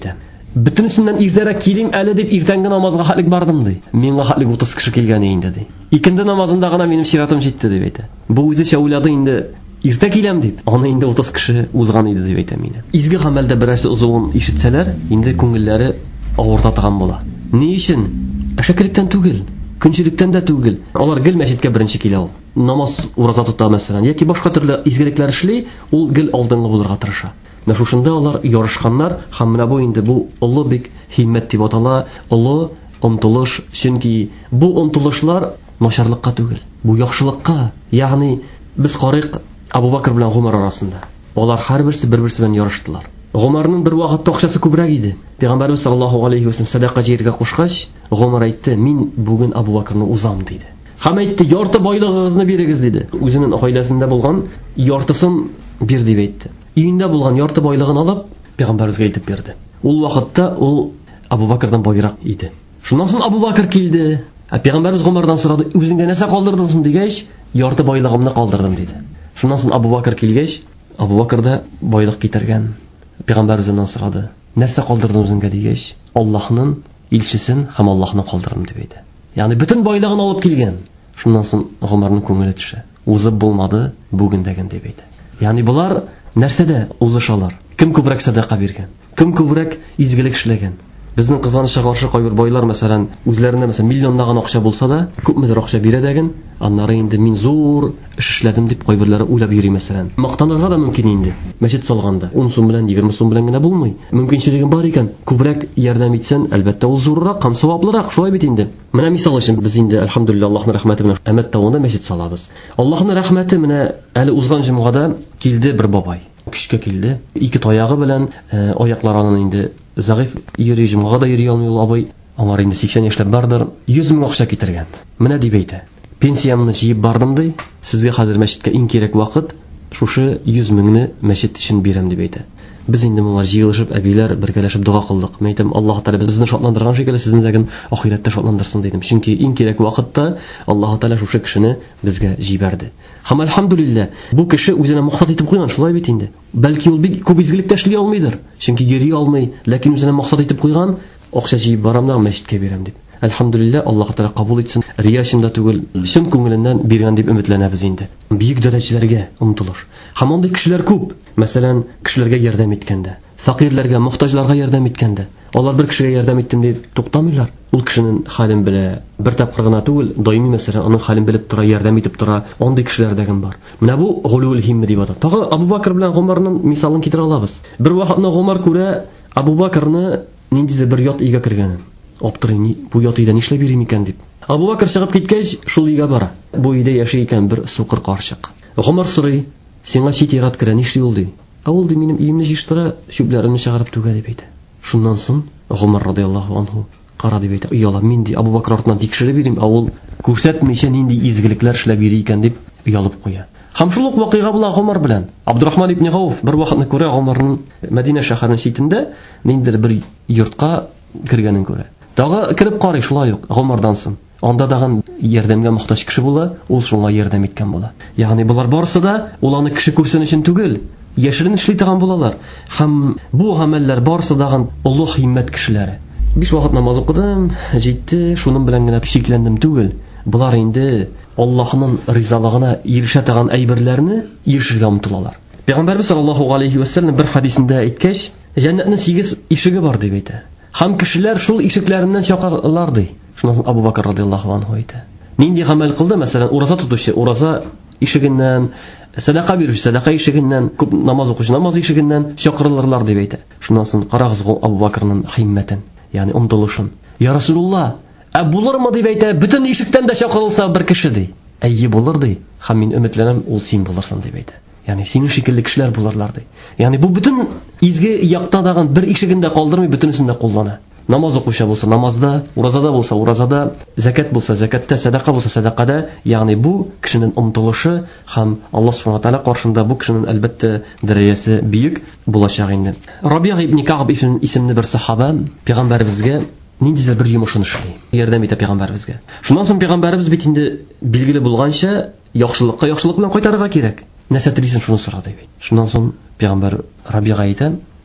Бөтенесеннән иртәрәк килим әле дип иртәнге намазга хатлык бардым ди. Миңа хатлык 30 кеше килгән инде ди. Икенде намазында гына минем сиратым җитте дип әйтә. Бу үзе уйлады инде иртә киләм дип. Аны инде 30 кеше узган иде дип әйтә мине. Изге гамәлдә берәрсе узуын ишетсәләр, инде күңелләре авырта торган була. Ни өчен? Әшәкелектән түгел, көнчелектән дә түгел. Алар гел мәчеткә беренче килә ул. Намаз ураза тота мәсәлән, яки башка төрле изгелекләр эшли, ул гел алдынгы булырга тырыша. Менә шушында алар ярышканнар, һәм менә бу инде бу олы бик химмәт дип атала, олы омтылыш, чөнки бу омтылышлар начарлыкка түгел, бу яхшылыкка. Ягъни без карыйк Абу Бакр белән Гомар арасында. Алар һәрберсе бер-берсе белән ярыштылар. Гомарның бер вакытта акчасы күбрәк иде. Пәйгамбәрбез саллаллаһу алейхи ва саллям садака җиргә кушкач, Гомар әйтте: "Мин бүген Абу Бакрны узам" диде. Һәм әйтте: "Ярты байлыгыгызны бирегез" диде. Үзенең гаиләсендә булган яртысын бир дип әйтте. Өендә булган ярты байлыгын алып, Пәйгамбәрбезгә илтеп бирде. Ул вакытта ул Абу Бакрдан байрак иде. Шуннан соң Абу Бакр килде. Пәйгамбәрбез Гомардан сорады: "Үзеңгә нәрсә калдырдың соң?" дигәч, "Ярты байлыгымны калдырдым" диде. Шуннан соң Абу Бакр килгәч, Абу Бакр да байлык китергән. Пәйгамбәрбездән сорады: "Нәрсә калдырдың үзеңгә?" дигәч, "Аллаһның илчесен һәм Аллаһны калдырдым" дип әйтә. Ягъни бөтен байлыгын алып килгән. Шуннан соң Гомарның күңеле төшә. Узып булмады, бүгендәген дип әйтә. Ягъни булар нәрсәдә узышалар? Кем күбрәк садака биргән? Кем күбрәк изгелек эшләгән? Безнең кызганычка каршы кайбер байлар мәсәлән, үзләренә мәсәлән миллионнаган акча булса да, күпмедер акча бирә дәген, аннары инде мин зур эш эшләдем дип кайберләре уйлап йөри мәсәлән. Мактанырга да мөмкин инде. Мәчет салганда 10 сум белән 20 сум белән генә булмый. Мөмкинчелегем бар икән, күбрәк ярдәм итсән, әлбәттә ул зуррак һәм саваплырак, шулай бит инде. Менә мисал өчен без инде әлхәмдүлилләh Аллаһның рәхмәте белән Әмәт тавында мәчет салабыз. Аллаһның рәхмәте менә әле узган җомгада килде бер бабай. Кичкә килде. Ике таягы белән аякларын инде зәгыйф йөри, җомгага да йөри алмый ул абый. Аңар инде 80 яшьләр бардыр. 100 мең акча китергән. Менә дип әйтә. Пенсиямны җыеп бардым ди. Сезгә хәзер мәчеткә иң кирәк вакыт шушы 100 меңне мәчет өчен бирәм дип әйтә. Без инде моңа җыелышып, әбиләр бергәләшеп дуга кылдык. Мен әйтәм, Аллаһ Тәала безне шатландырган шикелле сезне дәген ахирәттә шатландырсын дидем. Чөнки иң кирәк вакытта Аллаһ Тәала шушы кешене безгә җибәрде. Һәм әлхәмдүлилләh, бу кеше үзенә мохтаҗ итеп куйган, шулай бит инде. Бәлки ул бик күп изгелек эшли алмыйдыр, чөнки йөри алмый, ләкин үзенә мохтаҗ итеп куйган, акча җыеп барам да мәчеткә бирәм дип. Әлхәмдүлилләh, Аллаһ Тәала кабул итсен. Рия өчен түгел, чын күңеленнән биргән дип өметләнәбез инде. Бөек дәрәҗәләргә омтылыш. Һәм андый кешеләр күп. Мәсәлән, кешеләргә ярдәм иткәндә, фәкыйрьләргә, мохтаҗларга ярдәм иткәндә. Алар бер кешегә ярдәм иттем дип туктамыйлар. Ул кешенең хәлен белә. Бер тапкыр гына түгел, даими мәсәлән, аның хәлен белеп тора, ярдәм итеп тора. Андый кешеләр дәген бар. Менә бу гулул химме дип ата. Тагы Абу Бакр белән Гомарның мисалын китерә алабыз. Бер вакытны Гомар күрә Абу Бакрны ниндидер бер ят өйгә кергәнен. Аптырый, бу ят өйдә нишләп йөри икән дип. Абу Бакр чыгып киткәч, шул өйгә бара. Бу өйдә яши икән бер сукыр карчык. Гомар сорый: "Сиңа чит ират керә, нишли ул?" ди. Ул ди: "Минем өемне җыштыра, чүпләремне чыгарып түгә" дип әйтә. Шуннан соң Гомар радиллаһу анһу кара дип әйтә: "Уяла, мин ди Абу Бакр артыннан тикшереп бирим, ул күрсәтмичә нинди изгелекләр эшләп йөри икән" дип уялып куя. Һәм шул ук вакыйга була Гомар белән. Абдурахман ибн Гауф бер вакытны күрә Гомарның Мәдинә шәһәренең читендә ниндидер бер йортка кергәнен күрә. Тагы кирип карый, шулай ук Гомардан соң. Анда дагы ярдәмгә мохтаҗ кеше була, ул шуңа ярдәм иткән була. Ягъни булар барысы да ул аны кеше күрсен өчен түгел, яшерен эшли торган булалар. Һәм бу гамәлләр барысы дагы улуг химмәт кешеләре. 5 вакыт намаз укыдым, җитте, шуның белән генә шикләндем түгел. Булар инде Аллаһның ризалыгына ирешә торган әйберләрне ирешергә омтылалар. Пәйгамбәрбез саллаллаһу алейхи ва саллям бер хадисендә әйткәч, җәннәтнең 8 ишеге бар дип әйтә. Һәм кешеләр шул ишекләреннән чакырылар ди. Шуннан Абу Бакр радиллаһу анһу әйтә. Нинди гамәл кылды? Мәсәлән, ураза тотучы ураза ишегеннән, садака бирүче садака ишегеннән, күп намаз укучы намаз ишегеннән чакырылырлар дип әйтә. Шуннан соң карагыз Абу Бакрның химмәтен, ягъни омтылышын. "Я Расулулла, булырмы?" дип әйтә. "Бүтән ишектән дә чакырылса бер кеше" ди. "Әйе, булыр" ди. "Һәм мин өметләнәм, ул син булырсың" дип әйтә. Ягъни синең шикелле кешеләр булырлар ди. Ягъни бу бүтән изге якта дагы бер ишегендә калдырмый, бүтәнесен дә куллана. Намаз укучы булса намазда, уразада булса уразада, закат булса закатта, садака булса садакада, ягъни бу кешенең омтылышы һәм Аллаһ Субхану ва Тааля каршында бу кешенең әлбәттә дәрәҗәсе биек булачак инде. Рабига ибн Кааб исемле бер сахаба пәйгамбәребезгә ниндидер бер йомышын эшли, ярдәм итә пәйгамбәребезгә. Шуннан соң пәйгамбәребез бит инде билгеле булганча, яхшылыкка яхшылык белән кайтарырга кирәк. Нәрсә телисең, шуны сора дип. Шуннан соң пәйгамбәр Рабига әйтә: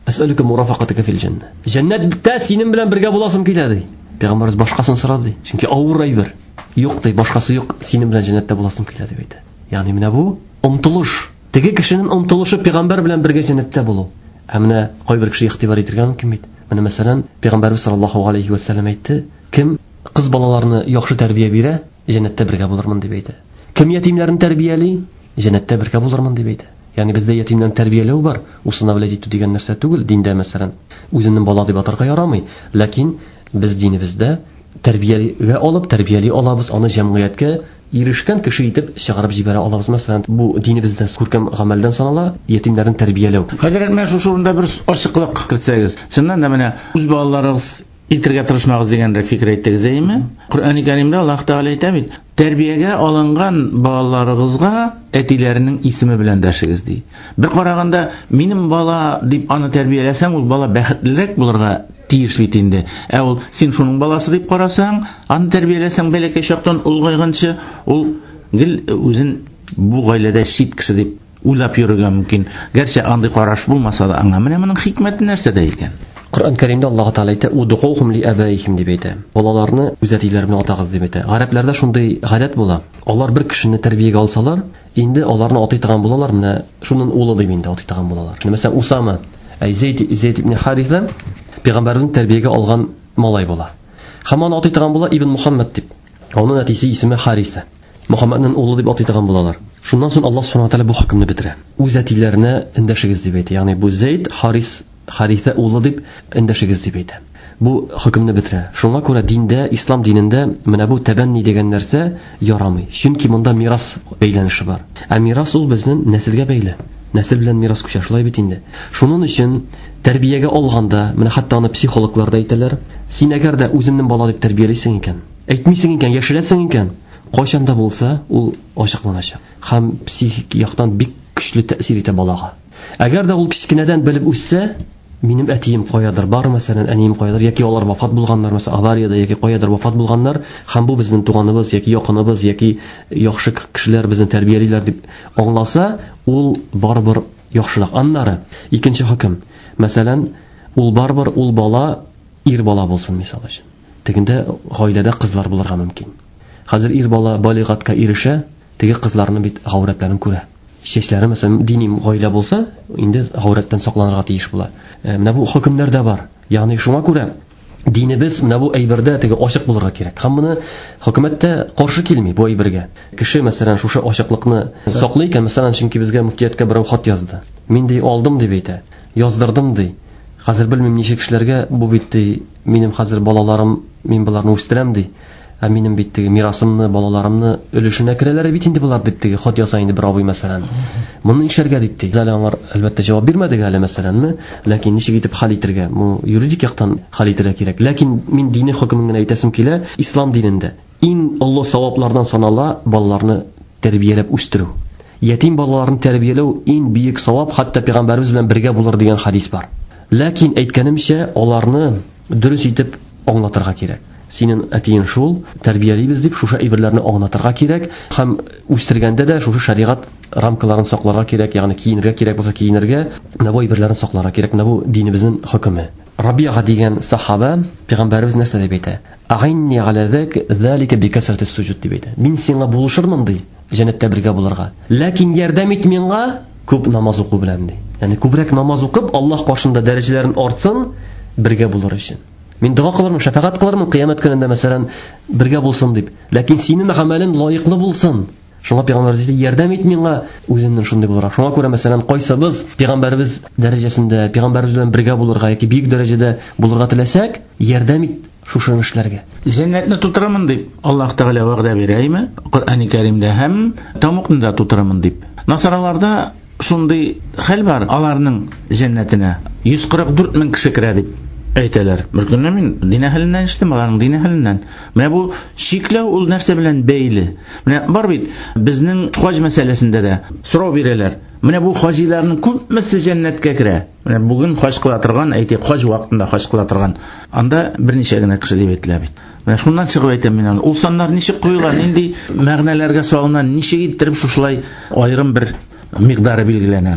Ас'алука мурафaqataka fil janna. Jannatda синең белән бергә буласым килә ди. Пәйгамбәрбез башкасын сорады. Чөнки авыр әйбер. Юк ди, башкасы юк, синең белән җәннәттә буласым килә дип әйтә. Ягъни менә бу омтылыш. Теге кешенең омтылышы пәйгамбәр белән бергә җәннәттә булу. Ә менә кайбер кеше игътибар итәргә мөмкин бит. Менә мәсәлән, пәйгамбәрбез саллаллаһу алейхи ва саллям әйтте, кем кыз балаларны яхшы тәрбия бирә, җәннәттә бергә булырмын дип әйтә. Кем ятимнәрне тәрбияли, җәннәттә бергә булырмын дип әйтә. Ягъни бездә ятимнәрне тәрбияләү бар, усынабләт итү дигән нәрсә түгел, диндә мәсәлән. Үзеннең бала дип атарга ярамый, ләкин без динебездә тәрбиягә алып, тәрбияли алабыз, аны җәмгыятькә ирешкән кеше итеп чыгарып җибәрә алабыз. Мәсәлән, бу динебездә күркәм гамәлдән санала, ятимнәрне тәрбияләү. Хәзрәт, менә шушы урында бер ачыклык кертсәгез, чыннан да менә үз балаларыгыз итәргә тырышмагыз дигән фикер әйттегез, әйме? Коръәни Кәримдә Аллаһ Тәгалә әйтә бит, тәрбиягә алынган балаларыгызга әтиләренең исеме белән дәшегез ди. Бер караганда, минем бала дип аны тәрбияләсәң, ул бала бәхетлерәк булырга тиеш бит инде. Ә ул син шуның баласы дип карасаң, аны тәрбияләсәң бәләкәй чактан улгайганчы, ул гел үзен бу гаиләдә чит кеше дип уйлап йөрергә мөмкин. Гәрчә андый караш булмаса да, аңа менә моның хикмәте нәрсәдә икән? Коръән Кәримдә Аллаһ Тәгалә әйтә: "Удухухум ли абаихим" дип әйтә. Балаларны үз әтиләре белән атагыз дип әйтә. Гарәпләрдә шундый гадәт була. Алар бер кешене тәрбиягә алсалар, инде аларны атый торган булалар, менә шуның улы дип инде атый торган булалар. Мәсәлән, Усама, Зейд ибн Хариса пәйгамбәрнең тәрбиягә алган малай була. Һәм аны атый торган була Ибн Мухаммад дип. Аның әтисе исеме Хариса. Мухаммадның улы дип атый торган булалар. Шуннан соң Аллаһ Субханаһу ва Тәгалә бу хөкемне бетерә. Үз әтиләренә эндәшегез дип әйтә. Ягъни бу Зейд, Хариса улы дип эндәшегез дип әйтә. Бу хөкемне бетерә. Шуңа күрә диндә, ислам динендә менә бу тәбәнни дигән нәрсә ярамый. Чөнки монда мирас бәйләнеше бар. Ә мирас ул безнең нәселгә бәйле. Нәсел белән мирас күчә, шулай бит инде. Шуның өчен тәрбиягә алганда, менә хәтта аны психологлар да әйтәләр, син әгәр дә үзеңнең бала дип тәрбиялисең икән, әйтмисең икән, яшерәсең икән, кайчан да булса ул ачыкланачак. Һәм психик яктан бик көчле тәэсир итә балага. Әгәр дә ул кичкенәдән белеп үссә, минем әтием каядыр бар, мәсәлән, әнием каядыр, яки алар вафат булганнар, мәсәлән, аварияда яки каядыр вафат булганнар, һәм бу безнең туганыбыз яки якыныбыз яки яхшы кешеләр безне тәрбиялиләр дип аңласа, ул барбыр яхшылык. Аннары икенче хөкем. Мәсәлән, ул барбыр ул бала ир бала булсын, мисал өчен. Тегендә гаиләдә кызлар булырга мөмкин. Хәзер ир бала балигатка ирешә, теге кызларны бит гаврәтләрен күрә. Чәчләре, мәсәлән, дини гаилә булса, инде гаврәттән сакланырга тиеш була. Менә бу хөкемнәр дә бар. Ягъни шуңа күрә динебез менә бу әйбердә теге ачык булырга кирәк. Һәм моны хөкүмәттә каршы килми бу әйбергә. Кеше, мәсәлән, шушы ачыклыкны саклый икән, мәсәлән, чөнки безгә муфтияткә берәү хат язды. Мин ди алдым дип әйтә. Яздырдым ди. Хәзер белмим ничек кешеләргә бу бит ди, минем хәзер балаларым, мин буларны үстерәм ди. Ә минем бит теге мирасымны, балаларымны өлешенә керәләр бит инде булар дип теге хат яза инде бер абый, мәсәлән. Моны нишләргә дип ди. Әле аңар әлбәттә җавап бирмәдек әле, мәсәләнме? Ләкин ничек итеп хәл итәргә? Бу юридик яктан хәл итәргә кирәк. Ләкин мин дине хөкемен генә әйтәсем килә. Ислам динендә иң олы саваплардан санала балаларны тәрбияләп үстерү. Ятим балаларны тәрбияләү иң бийек савап, хәтта пәйгамбәрбез белән бергә булыр дигән хадис бар. Ләкин әйткәнемчә, аларны дөрес итеп аңлатырга кирәк. Синең әтиең шул, тәрбиялибез дип шушы әйберләрне аңлатырга кирәк, һәм үстергәндә дә шушы шариғат рамкаларын сакларга кирәк, ягъни киенергә кирәк булса киенергә, менә бу әйберләрне сакларга кирәк. Менә бу динебезнең хөкеме. Рабига дигән сахаба пәйгамбәрбез нәрсә дип әйтә? А'инни аля залика бикасрати суджуд дип әйтә. Мин сиңа булышырмын ди, җәннәттә бергә булырга. Ләкин ярдәм ит миңа күп намаз уку белән ди. Ягъни күбрәк намаз укып, Аллаһ каршында дәрәҗәләрен артсын, бергә булыр өчен. Мин дуа кылырмын, шафагать кылырмын кыямәт көнендә, мәсәлән, бергә булсын дип. Ләкин синең гамәлең лаеклы булсын. Шуңа пәйгамбәрбез ярдәм ит миңа үзеннән шундый булырга. Шуңа күрә, мәсәлән, кайсыбыз пәйгамбәрбез дәрәҗәсендә, пәйгамбәрбез белән бергә булырга яки бик дәрәҗәдә булырга теләсәк, ярдәм ит шушы эшләргә. Җәннәтне тутырамын дип Аллаһ Тәгалә вәгъдә бирәйме? Коръәни Кәримдә һәм тамукны да тутырамын дип. Насараларда шундый хәл бар, аларның җәннәтенә 144 мең кеше керә дип әйтәләр. Беркөнне мин дин әһленнән иштем, аларның дин әһленнән. Менә бу шикләү ул нәрсә белән бәйле. Менә бар бит, безнең хаҗ мәсьәләсендә дә сорау бирәләр. Менә бу хаҗиларның күпмесе җәннәткә керә? Менә бүген хаҗ кыла торган, әйтик, хаҗ вакытында хаҗ кыла торган, анда берничә генә кеше дип әйтелә бит. Менә шуннан чыгып әйтәм мин аны. Ул саннар ничек куела, нинди мәгънәләргә салына, ничек иттереп шушылай аерым бер микъдары билгеләнә.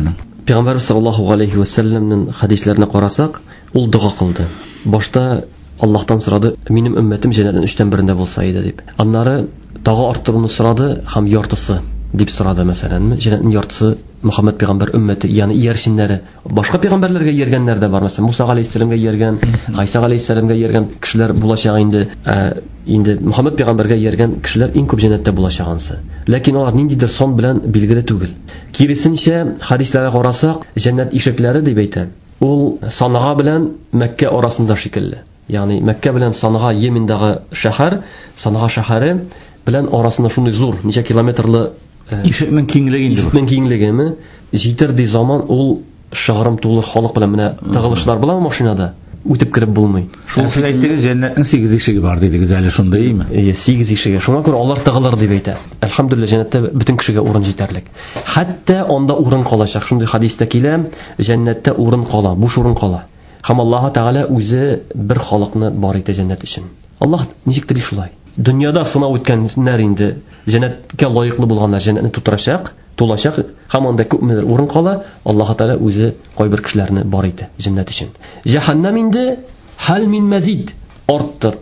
Пәйгамбәрбез саллаллаху алейхи ва салламның хадисләренә карасак, ул дуга кылды. Башта Аллаһтан сорады, минем өммәтем җәннәтнең 3/1 булса иде дип. Аннары тагы арттыруны сорады, һәм яртысы дип сорады мәсәлән. Җәннәтнең яртысы Мөхәммәд пәйгамбәр өммәте, ягъни иярченнәре. Башка пәйгамбәрләргә ияргәннәр дә бар, мәсәлән, Муса галәйһиссәламгә ияргән, Гайса галәйһиссәламгә ияргән кешеләр булачак инде. Инде Мөхәммәд пәйгамбәргә ияргән кешеләр иң күп җәннәттә булачагансы. Ләкин алар ниндидер сон белән билгеле түгел. Киресенчә, хадисләргә карасак, җәннәт ишекләре дип әйтә. Ул Санага белән Мәккә арасында шикелле. Ягъни Мәккә белән Санага Йемендәге шәһәр, Санага шәһәре белән арасында шундый зур, ничә километрлы ишекнең киңлеге инде. Ишекнең киңлегеме? Җитер заман ул шыгрым тулы халык белән менә тыгылышлар белән машинада үтеп кирип булмый. Шул әйттегез, җәннәтнең 8 ишеге бар дидегез әле, шундыймы? 8 ишеге. Шуңа күрә алар тыгылыр дип әйтә. Әлхәмдүлилләh, җәннәттә бөтен кешегә урын җитәрлек. Хәтта анда урын калачак. Шундый хадистә килә, җәннәттә урын кала, буш урын кала. Һәм Аллаһ Тәгалә үзе бер халыкны бар итә җәннәт өчен. Аллаһ ничектер шулай? Дөньяда сынау үткәннәр инде җәннәткә лаеклы булганнар җәннәтне тутырачак, тулачак, һәм анда күпмедер урын кала. Аллаһ Тәгалә үзе кайбер кешеләрне бар итә җәннәт өчен. Җәһәннәм инде хәл мин мәзид, арттыр,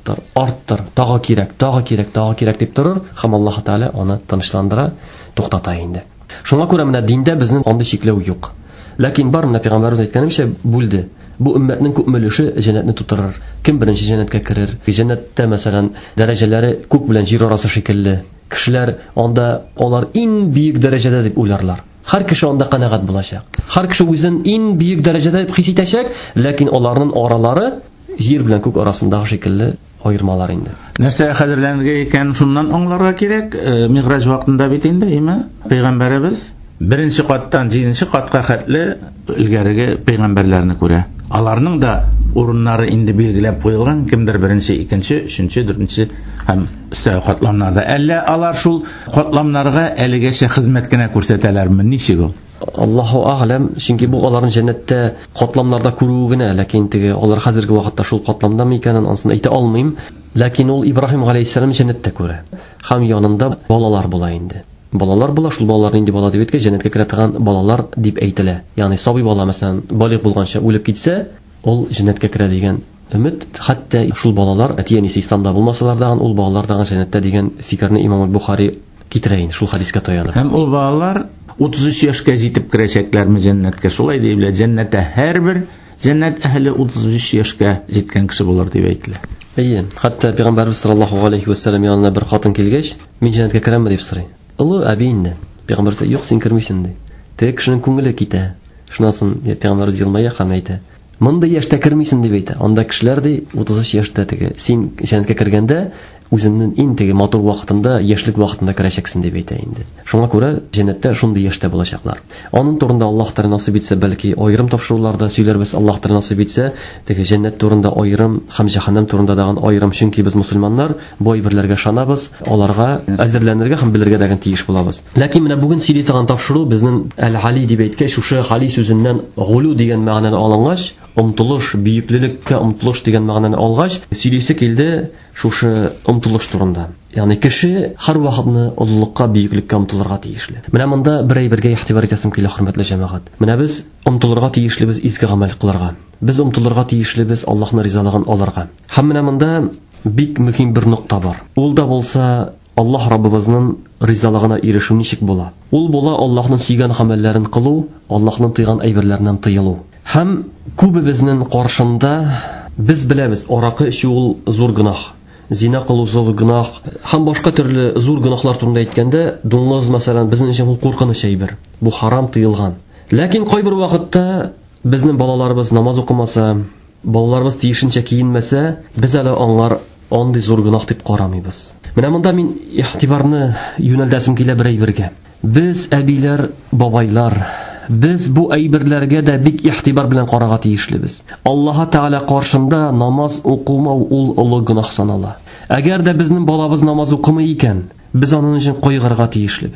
тагы кирәк дип торыр, һәм Аллаһ Тәгалә аны тынычландыра, туктата инде. Шуңа күрә менә диндә безнең андый чикләү юк. Ләкин бар менә пәйгамбәрбез әйткәнемчә бүлде. Бу өммәтнең күпме өлеше җәннәтне тутырыр. Кем беренче җәннәткә керер? Җәннәттә мәсәлән дәрәҗәләре күк белән җир арасы шикелле. Кешеләр анда алар иң бийек дәрәҗәдә дип уйларлар. Һәр кеше анда канәгать булачак. Һәр кеше үзен иң бийек дәрәҗәдә дип хис итәчәк, ләкин аларның аралары җир белән күк арасындагы шикелле аермалар инде. Нәрсә хәзерләнергә икән, шуннан аңларга кирәк. Миграҗ вакытында бит инде, пәйгамбәрбез беренче каттан 7нче катка хәтле илгәрәге пәйгамбәрләрне күрә. Аларның да урыннары инде билгеләп куелган, кемдер беренче, икенче, өченче, дөртенче һәм өстәге катламнарда. Әллә алар шул катламнарга әлегәчә хезмәт кенә күрсәтәләрме? Ничек ул? Аллаһу а'лам, чөнки бу аларның җәннәттә катламнарда күрүе генә, ләкин теге алар хәзерге вакытта шул катламдамы икәнен ансын әйтә алмыйм. Ләкин ул Ибраһим галәйһиссәлам җәннәттә күрә. Һәм янында балалар була инде. Балалар була, шул балалар инде бала дип әйткән, җәннәткә керә торган балалар дип әйтелә. Ягъни сабый бала мәсәлән балигъ булганча үлеп китсә, ул җәннәткә керә дигән өмет. Хәтта шул балалар әти-әнисе исламда булмасалар да, ул балалар да җәннәттә дигән фикерне Имам Бухари китерә инде шул хадискә таянып. Һәм ул балалар 33 яшькә җитеп керәчәкләрме җәннәткә? Шулай диелә, җәннәттә һәрбер җәннәт әһле 33 яшькә җиткән кеше булыр дип әйтелә. Хәтта Пәйгамбәрбез саллаллаху алейхи ва саллям янына бер хатын килгәч, мин җәннәткә керәмме дип сорый. Улы әби инде. Пәйгамбәр юк, син кермисең ди. Теге кешенең күңеле китә. Шуннан Пәйгамбәр елмая һәм әйтә: "Монда яшьтә кермисең" дип әйтә. Анда кешеләр ди 33 яшьтә теге. Син җәннәткә кергәндә үзеңнең иң теге матур вакытында, яшьлек вакытында керәчәксең дип әйтә инде. Шуңа күрә җәннәттә шундый яшьтә булачаклар. Аның турында Аллаһ Тәгалә насыйп итсә, бәлки аерым тапшыруларда сөйләрбез. Аллаһ Тәгалә насыйп итсә, теге җәннәт турында аерым һәм җәһәннәм турында дагы аерым, чөнки без мусульманнар бу әйберләргә ышанабыз, аларга әзерләнергә һәм белергә дә тиеш булабыз. Ләкин менә бүген сөйли торган тапшыру безнең әл-Али дип әйткәч, шушы Хали сүзеннән гулу дигән мәгънәне алынгач, омтылыш, бийеклеккә омтылыш дигән мәгънәне алгач, сөйлисе килде шушы омтылыш турында. Ягъни кеше һәр вакытны олылыкка, бийеклеккә омтылырга тиешле. Менә монда бер әйбергә игътибар итәсем килә, хөрмәтле җәмәгать. Менә без омтылырга тиешлебез изге гамәл кылырга. Без омтылырга тиешлебез Аллаһның ризалыгын алырга. Һәм менә монда бик мөһим бер нокта бар. Ул да булса Аллаһ Раббыбызның ризалыгына ирешү ничек була? Ул була Аллаһның сөйгән гамәлләрен кылу, Аллаһның тыйган әйберләреннән тыелу. Һәм күбебезнең каршында без беләбез, аракы эчү ул зур гынах, зина кылу зур гынах, һәм башка төрле зур гынахлар турында әйткәндә, дуңгыз мәсәлән безнең өчен ул куркыныч әйбер. Бу харам, тыелган. Ләкин кайбер вакытта безнең балаларыбыз намаз укымаса, балаларыбыз тиешенчә киенмәсә, без әле аңлар андый зур гынах дип карамыйбыз. Менә монда мин игътибарны юнәлтәсем килә бер әйбергә. Без әбиләр, бабайлар, biz bu әйберләргә дә бик игътибар белән карарга тиешлебез. Аллаһ Тәгалә каршында намаз укымау ул олы гынах санала. Әгәр дә безнең балабыз намаз укымый икән, без аның өчен кайгырга тиешлебез.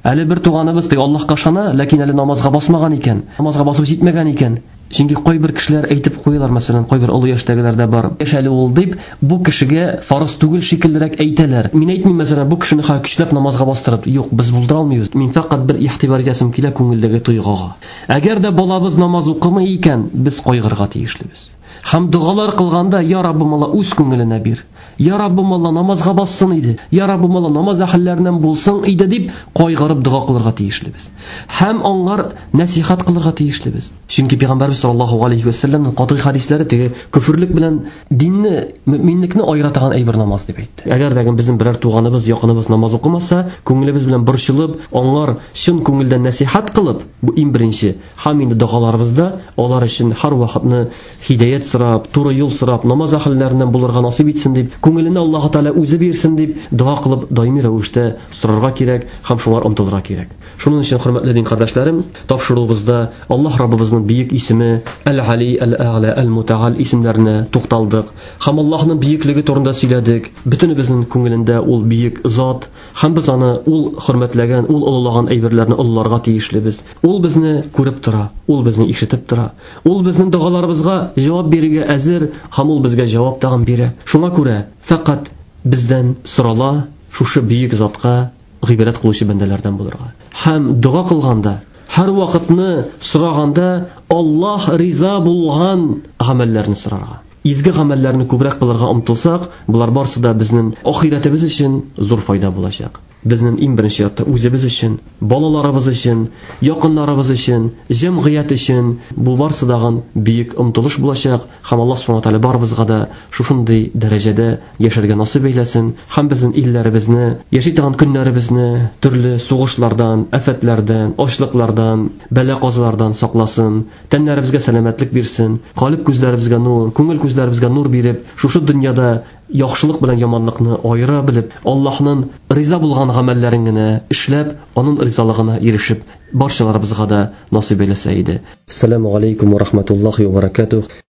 Әле бер туганыбыз теге Аллаһка ышана, ләкин әле намазга басмаган икән. Намазга басып җитмәгән икән. Чөнки кайбер кешеләр әйтеп куялар, мәсәлән, кайбер олы яшьтәгеләр дә бар. Яшәле ул дип, бу кешегә фарыз түгел шикеллерәк әйтәләр. Мин әйтмим, мәсәлән, бу кешене көчләп намазга бастырып, юк, без булдыра алмыйбыз. Мин фақат бер ихтибар итәсем килә күңелдәге тойгыга. Әгәр дә балабыз намаз укымый икән, без кайгырга тиешлебез. Һәм дугалар кылганда, я Раббым, Алла үз күңеленә бир. Я Раббым, Алла намазга бассын иде. Я Раббым, Алла намаз әһелләреннән булсын иде дип кайгырып дуга кылырга тиешлебез. Һәм аңлар насихат кылырга тиешлебез. Чөнки Пәйгамбәрбез саллаллаһу алейхи ва саллямның катгый хадисләре теге күфрлек белән динне, мөэминлекне айратаган әйбер намаз дип әйтте. Әгәр дә безнең берәр туганыбыз, якыныбыз намаз укымаса, күңелебез белән борчылып, аңлар чын күңелдән насихат кылып, бу иң беренче, һәм инде дугаларыбызда алар өчен һәр вакытны хидаят сорап, туры юл сорап, намаз әһелләреннән булырга насыйп итсен дип, күңеленә Аллаһ Таала үзе бирсен дип дуа кылып даими рәвештә сорарга кирәк һәм шулар омтылырга кирәк. Шуның өчен, хөрмәтле дин кардәшләрем, тапшыруыбызда Аллаһ Раббыбызның бөек исеме Әл-Али, Әл-А'ла, Әл-Мутаал исемләренә тукталдык. Һәм Аллаһның бөеклеге турында сөйләдек. Бөтенебезнең күңелендә ул бөек зат, һәм без аны ул хөрмәтләгән, ул улылаган әйберләрне улларга тиешлебез. Ул безне күреп тора, ул безне ишетеп тора. Ул безнең дугаларыбызга җавап бирергә әзер, һәм ул безгә җавап тагын бирә. Шуңа күрә фақат бездән сорала шушы бөек затка гыйбарәт кылучы бәндәләрдән булырга. Һәм дуга кылганда, һәр вакытны сораганда Аллаһ риза булган гамәлләрне сорарга. Изге гамәлләрне күбрәк кылырга омтылсак, булар барсы да безнең ахиратыбыз өчен зур файда булачак. Безнең иң беренче ятта үзебез өчен, балаларыбыз өчен, якыннарыбыз өчен, җәмгыять өчен бу барсы дагы бөек омтылыш булачак. Һәм Аллаһ Субханаһу Тааля барыбызга да шушындый дәрәҗәдә яшәргә насыйп әйләсен. Һәм безнең илләребезне, яши торган көннәребезне төрле сугышлардан, афәтләрдән, ачлыклардан, бәла-казалардан сакласын. Тәннәребезгә сәламәтлек бирсен. Калып күзләребезгә нур, күңел күзләребезгә нур биреп, шушы дөньяда яхшылык белән яманлыкны аера белеп, Аллаһның риза булган гамәлләрен генә эшләп, аның ризалыгына ирешеп, барчаларыбызга да насыйп әйләсә иде. Ассаламу алейкум ва рахматуллахи ва баракатух.